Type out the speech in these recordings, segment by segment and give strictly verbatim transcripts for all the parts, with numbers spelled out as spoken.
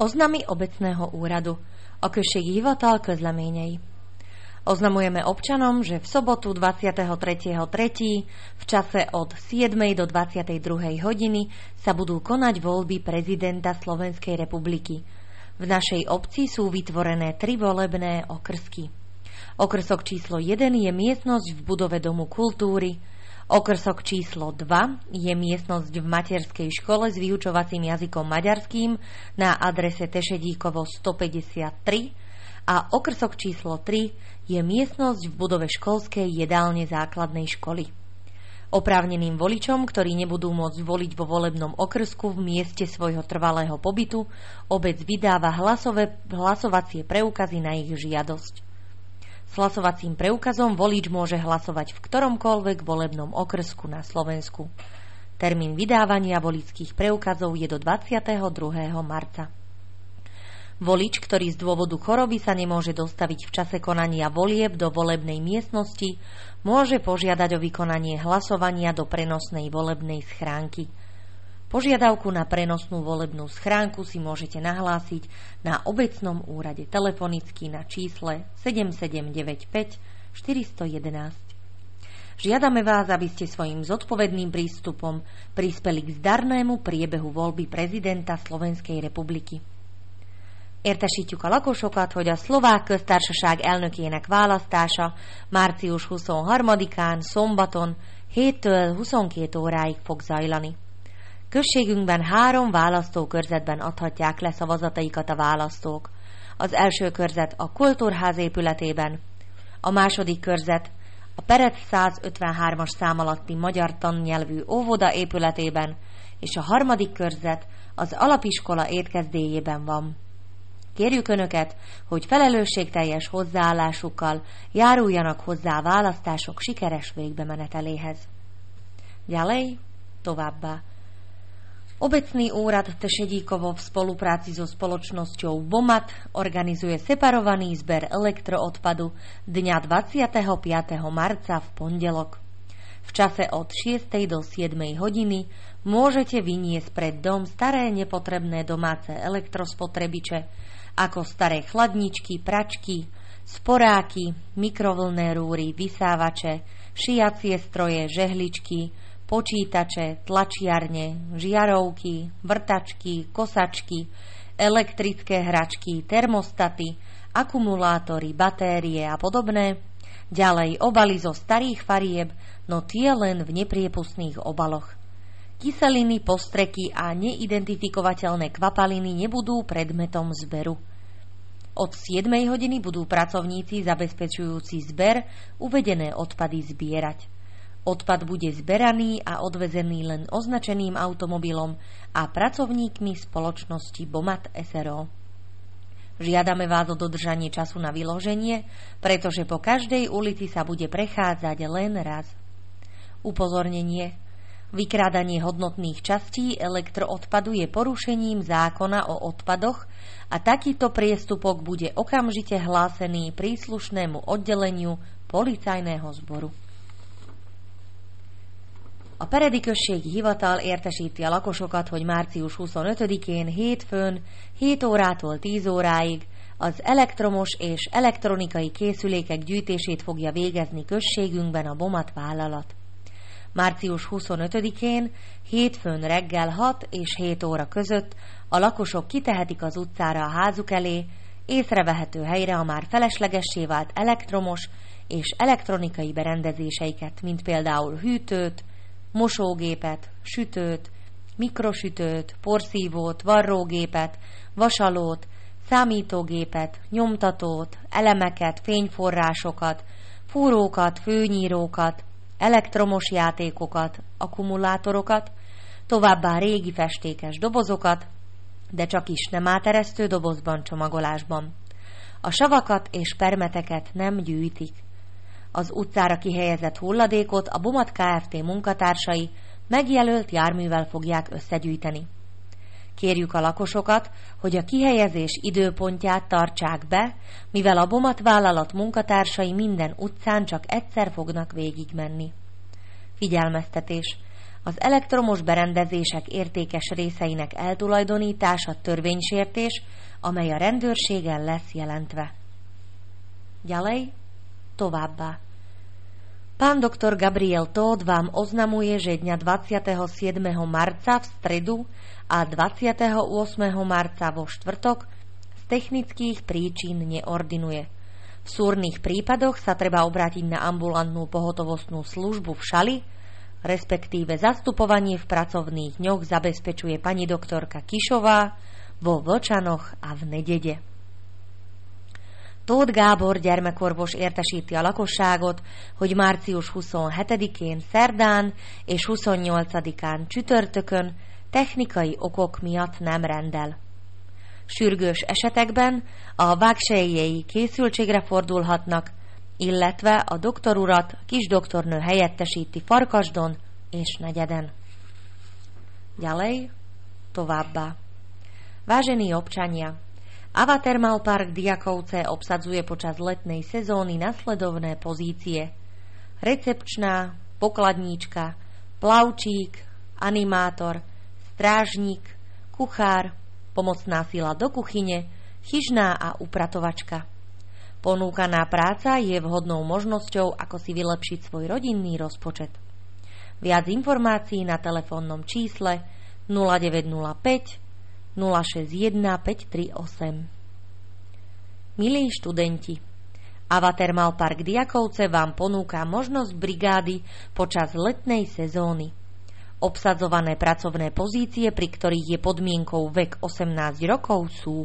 Oznamy obecného úradu. Okrsek Hivatal közleményei. Oznamujeme občanom, že v sobotu dvadsiateho tretieho tretieho v čase od siedmej do dvadsiatej druhej hodiny sa budú konať voľby prezidenta Slovenskej republiky. V našej obci sú vytvorené tri volebné okrsky. Okrsok číslo jeden je miestnosť v budove Domu kultúry. Okrsok číslo dva je miestnosť v materskej škole s vyučovacím jazykom maďarským na adrese Tešedíkovo stopäťdesiattri a okrsok číslo tri je miestnosť v budove školskej jedálne základnej školy. Oprávneným voličom, ktorí nebudú môcť voliť vo volebnom okrsku v mieste svojho trvalého pobytu, obec vydáva hlasové, hlasovacie preukazy na ich žiadosť. S hlasovacím preukazom volič môže hlasovať v ktoromkoľvek volebnom okrsku na Slovensku. Termín vydávania voličských preukazov je do dvadsiateho druhého marca. Volič, ktorý z dôvodu choroby sa nemôže dostaviť v čase konania volieb do volebnej miestnosti, môže požiadať o vykonanie hlasovania do prenosnej volebnej schránky. Požiadavku na prenosnú volebnú schránku si môžete nahlásiť na obecnom úrade telefonicky na čísle sedem sedem deväť päť štyri jedna jedna. Žiadame vás, aby ste svojim zodpovedným prístupom prispeli k zdarnému priebehu voľby prezidenta Slovenskej republiky. Értesítjük a lakosokat, hogy a Szlovák Köztársaság elnökének választása március huszonharmadikán szombaton héttől huszonkét óráig fog zajlani. Községünkben három választókörzetben adhatják le szavazataikat a választók. Az első körzet a Kultúrház épületében, a második körzet a Perec százötvenhármas szám alatti magyar tannyelvű óvoda épületében, és a harmadik körzet az alapiskola étkezdéjében van. Kérjük Önöket, hogy felelősségteljes hozzáállásukkal járuljanak hozzá a választások sikeres végbemeneteléhez. Ďalej, továbbá. Obecný úrad Tešedíkovo v spolupráci so spoločnosťou BOMAT organizuje separovaný zber elektroodpadu dňa dvadsiateho piateho marca v pondelok. V čase od šiestej do siedmej hodiny môžete vyniesť pred dom staré nepotrebné domáce elektrospotrebiče, ako staré chladničky, pračky, sporáky, mikrovlnné rúry, vysávače, šiacie stroje, žehličky, počítače, tlačiarne, žiarovky, vrtačky, kosačky, elektrické hračky, termostaty, akumulátory, batérie a podobné. Ďalej obaly zo starých farieb, no tie len v nepriepustných obaloch. Kyseliny, postreky a neidentifikovateľné kvapaliny nebudú predmetom zberu. Od siedmej hodiny budú pracovníci zabezpečujúci zber uvedené odpady zbierať. Odpad bude zberaný a odvezený len označeným automobilom a pracovníkmi spoločnosti BOMAT es er ó. Žiadame vás o dodržanie času na vyloženie, pretože po každej ulici sa bude prechádzať len raz. Upozornenie. Vykrádanie hodnotných častí elektroodpadu je porušením zákona o odpadoch a takýto priestupok bude okamžite hlásený príslušnému oddeleniu policajného zboru. A Peredi községi hivatal értesíti a lakosokat, hogy március huszonötödikén hétfőn hét órától tíz óráig az elektromos és elektronikai készülékek gyűjtését fogja végezni községünkben a BOMAT vállalat. Március huszonötödikén hétfőn reggel hat és hét óra között a lakosok kitehetik az utcára a házuk elé, észrevehető helyre a már feleslegessé vált elektromos és elektronikai berendezéseiket, mint például hűtőt, mosógépet, sütőt, mikrosütőt, porszívót, varrógépet, vasalót, számítógépet, nyomtatót, elemeket, fényforrásokat, fúrókat, főnyírókat, elektromos játékokat, akkumulátorokat, továbbá régi festékes dobozokat, de csak is nem áteresztő dobozban, csomagolásban. A savakat és permeteket nem gyűjtik. Az utcára kihelyezett hulladékot a BOMAT Kft. Munkatársai megjelölt járművel fogják összegyűjteni. Kérjük a lakosokat, hogy a kihelyezés időpontját tartsák be, mivel a BOMAT vállalat munkatársai minden utcán csak egyszer fognak végigmenni. Figyelmeztetés! Az elektromos berendezések értékes részeinek eltulajdonítása törvénysértés, amely a rendőrségen lesz jelentve. Ďalej, továbbá. Pán doktor Gabriel Todt vám oznamuje, že dňa dvadsiateho siedmeho marca v stredu a dvadsiateho ôsmeho marca vo štvrtok z technických príčin neordinuje. V súrnych prípadoch sa treba obrátiť na ambulantnú pohotovostnú službu v Šali, respektíve zastupovanie v pracovných dňoch zabezpečuje pani doktorka Kišová vo Vlčanoch a v Nedede. Tóth Gábor gyermekorvos értesíti a lakosságot, hogy március huszonhetedikén szerdán és huszonnyolcadikán csütörtökön technikai okok miatt nem rendel. Sürgős esetekben a vágsejjei készültségre fordulhatnak, illetve a doktorurat kisdoktornő helyettesíti Farkasdon és Negyeden. Ďalej, továbbá. Vážení občania, Ava Thermal Park Diakovce obsadzuje počas letnej sezóny nasledovné pozície: recepčná, pokladníčka, plavčík, animátor, strážnik, kuchár, pomocná sila do kuchyne, chyžná a upratovačka. Ponúkaná práca je vhodnou možnosťou, ako si vylepšiť svoj rodinný rozpočet. Viac informácií na telefónnom čísle nula deväť nula päť nula šesť jeden päť tri osem. Milí študenti, Ava Thermal Park Diakovce vám ponúka možnosť brigády počas letnej sezóny. Obsadzované pracovné pozície, pri ktorých je podmienkou vek osemnásť rokov, sú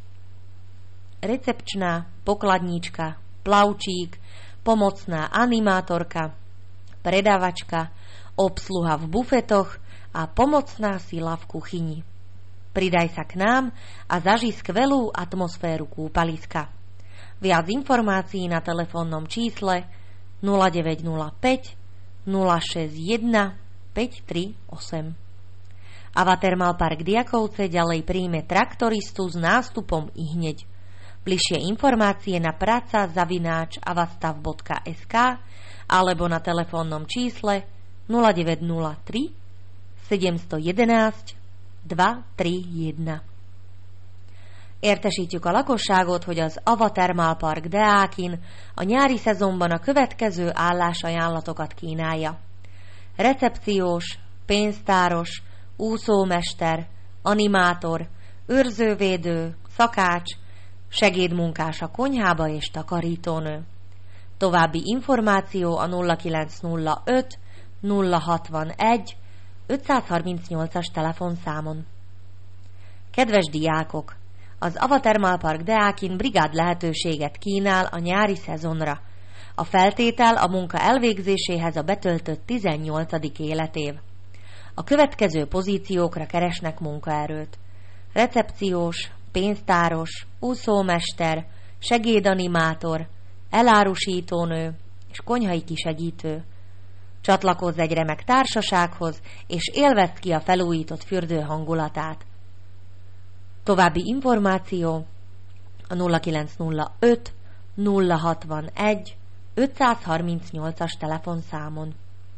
recepčná, pokladníčka, plavčík, pomocná animátorka, predavačka, obsluha v bufetoch a pomocná sila v kuchyni. Pridaj sa k nám a zažij skvelú atmosféru kúpaliska. Viac informácií na telefónnom čísle nula deväť nula päť nula šesť jeden päť tri osem. Ava Thermal Park Diakovce ďalej príjme traktoristu s nástupom ihneď. Bližšie informácie na práca zavináč avastav bodka es ká alebo na telefónnom čísle nula deväť nula tri sedem jedna jedna dva tri jedna. Értesítjük a lakosságot, hogy az Ava Thermal Park Deákin a nyári szezonban a következő állásajánlatokat kínálja: recepciós, pénztáros, úszómester, animátor, őrzővédő, szakács, segédmunkás a konyhába és takarítónő. További információ a nulla kilenc nulla öt nulla hatvanegy ötszázharmincnyolcas telefonszámon. Kedves diákok! Az Ava Thermal Park Deákin brigád lehetőséget kínál a nyári szezonra. A feltétel a munka elvégzéséhez a betöltött tizennyolcadik életév. A következő pozíciókra keresnek munkaerőt: recepciós, pénztáros, úszómester, segédanimátor, elárusítónő és konyhai kisegítő. Csatlakozz egy remek társasághoz, és élvezd ki a felújított fürdő hangulatát. További információ a nulla kilenc nulla öt nulla hatvanegy ötszázharmincnyolcas telefonszámon.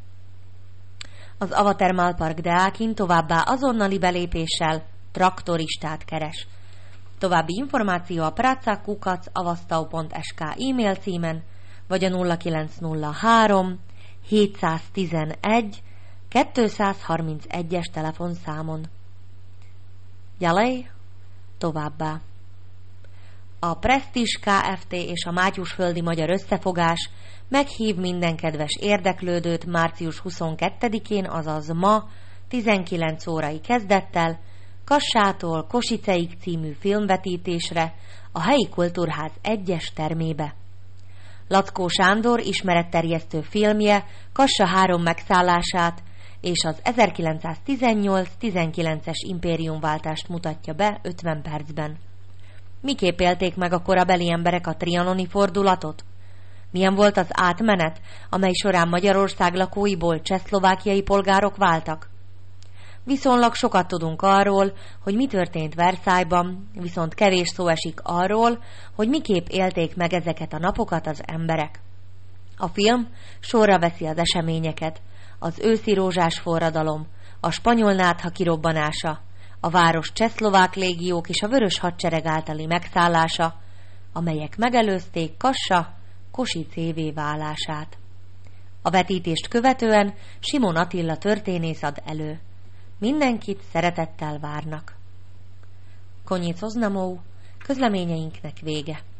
Az Ava Thermal Park Deákin továbbá azonnali belépéssel traktoristát keres. További információ a práca kukac avastav pont es ká e-mail címen, vagy a nulla kilenc nulla három hétszáztizenegy kétszázharmincegyes telefonszámon. Ďalej, továbbá. A Prestige Kft. És a Mátyusföldi Magyar Összefogás meghív minden kedves érdeklődőt március huszonkettedikén, azaz ma tizenkilenc órai kezdettel Kassától Kosiceig című filmvetítésre a helyi kultúrház egyes termébe. Lackó Sándor ismeretterjesztő filmje Kassa három megszállását és az ezerkilencszáztizennyolc tizenkilences impériumváltást mutatja be ötven percben. Miképp élték meg a korabeli emberek a trianoni fordulatot? Milyen volt az átmenet, amely során Magyarország lakóiból csehszlovákiai polgárok váltak? Viszonylag sokat tudunk arról, hogy mi történt Versailles-ban, viszont kevés szó esik arról, hogy miképp élték meg ezeket a napokat az emberek. A film sorra veszi az eseményeket, az őszi rózsás forradalom, a spanyol nátha kirobbanása, a város csehszlovák légiók és a vörös hadsereg általi megszállása, amelyek megelőzték Kassa Kosicévé válását. A vetítést követően Simon Attila történész ad elő. Mindenkit szeretettel várnak. Koniec oznamov, közleményeinknek vége.